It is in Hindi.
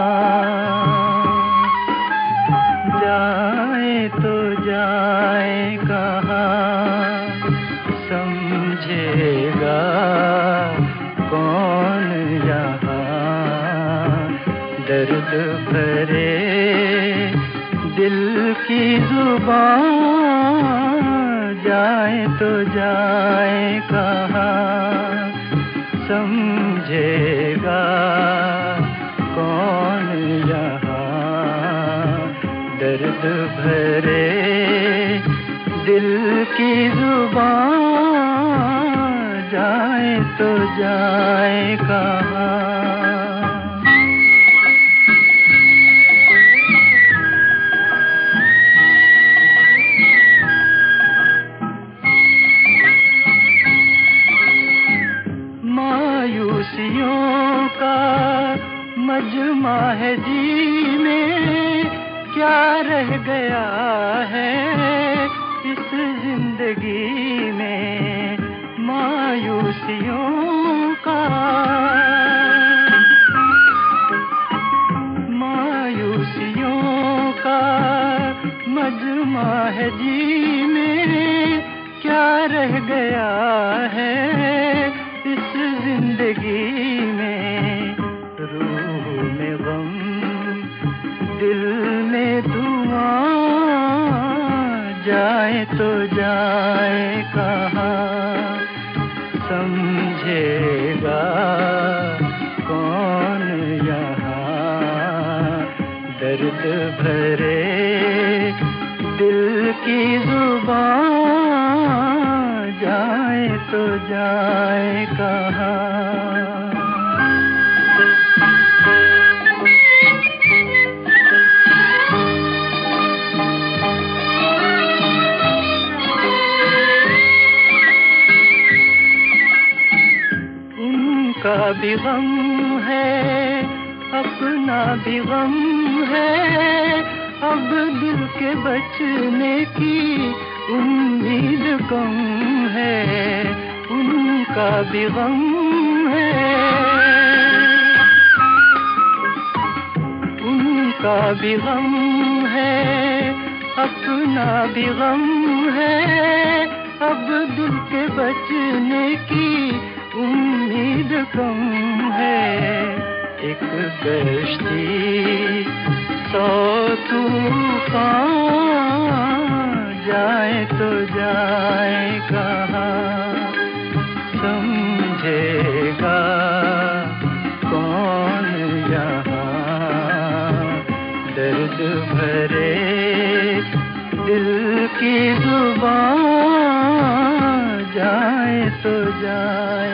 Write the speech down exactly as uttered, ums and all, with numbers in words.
जाए तो जाए कहाँ, समझेगा कौन यहाँ। दर्द भरे दिल की जुबान, जाए तो जाए कहाँ, समझेगा कौन यहाँ। दर्द भरे दिल की जुबान, जाए तो जाए कहाँ। मायूसियों का मजमा है जी में, क्या रह गया है इस जिंदगी में। मायूसियों का मायूसियों का मजमा है जी में, क्या रह गया है इस जिंदगी में। रूह में गम, दिल में धुआं, जाए तो जाए कहाँ, समझेगा कौन यहाँ। दर्द भरे दिल की जुबान, जाए तो जाए कहाँ। उनका भी गम है, अपना भी गम है, अब दिल के बचने की उम्मीद कम है। उनका भी गम है, उनका भी गम है, अपना भी गम है, अब दिल के बचने की उम्मीद कम है। एक कश्ती सौ तूफान, जाए तो जाए कहाँ, समझेगा कौन यहाँ। दर्द भरे दिल की जुबान, जाए तो जाए